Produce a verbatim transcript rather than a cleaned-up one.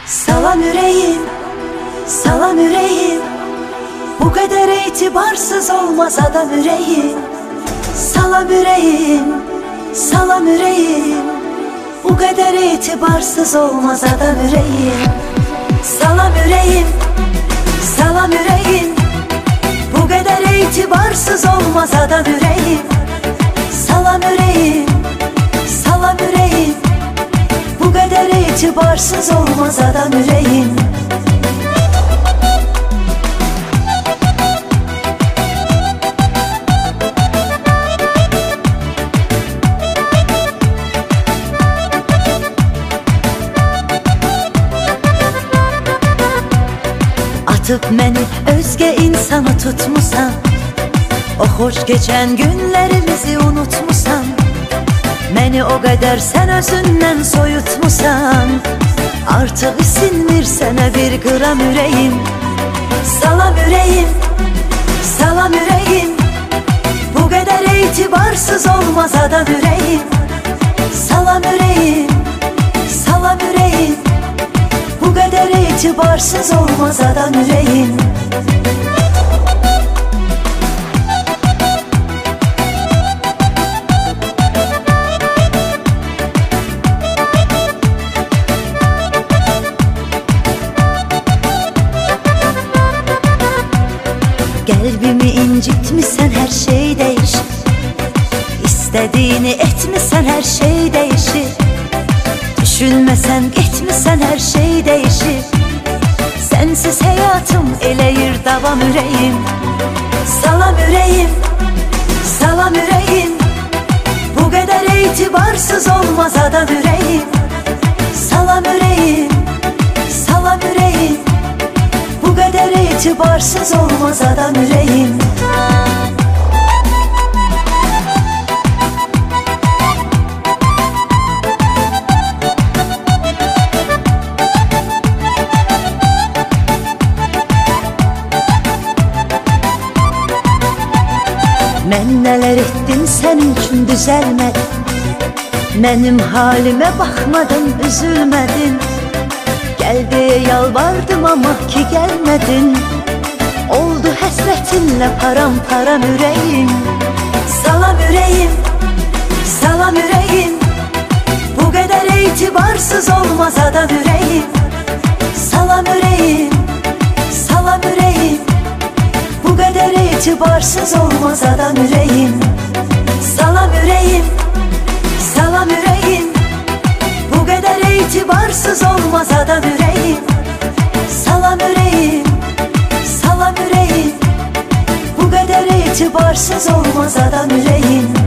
Salam yüreğim, salam yüreğim, bu kadar itibarsız olmaz adam yüreğim. Salam yüreğim, salam yüreğim, bu kadar itibarsız olmaz adam yüreğim. Salam yüreğim, salam yüreğim, bu kadar itibarsız olmaz adam yüreğim. Salam yüreğim, salam yüreğim, bu kadar itibarsız olmaz adam yüreğim. Atıp məni özgə insana tutmusan, o xoş geçen günlerimizi unutmusan. Məni o qədər sən özündən soyutmusan, artıq isinmir sənə bir qram ürəyim. Salam ürəyim, salam ürəyim, bu qədər itibarsız olmaz adam ürəyim. Salam ürəyim, salam ürəyim, bu qədər itibarsız olmaz adam ürəyim. Qəlbimi incitmisən, hər şey dəyişir. İstədiyini etmisən, hər şey dəyişir. Düşünməsən, getmisən, hər şey dəyişir. Sənsiz həyatım eləyir davam ürəyim. Salam ürəyim, salam ürəyim, bu qədər itibarsız olmaz adam ürəyim. Salam ürəyim, salam ürəyim, bu kadar itibarsız olmaz adam yüreğim. Mən nələr etdim sənin üçün düzəlmədin, mənim halimə baxmadın, üzülmədin. Gel diye yalvardım ama ki gelmedin. Oldu həsrətinlə param-param ürəyim. Salam ürəyim, salam ürəyim, bu qədər itibarsız olmaz adam ürəyim. Salam ürəyim, salam ürəyim, bu qədər itibarsız olmaz adam ürəyim. Salam ürəyim, salam ürəyim, bu kadar itibarsız olmaz adam yüreğim. Salam yüreğim, salam yüreğim, bu kadar itibarsız olmaz adam yüreğim.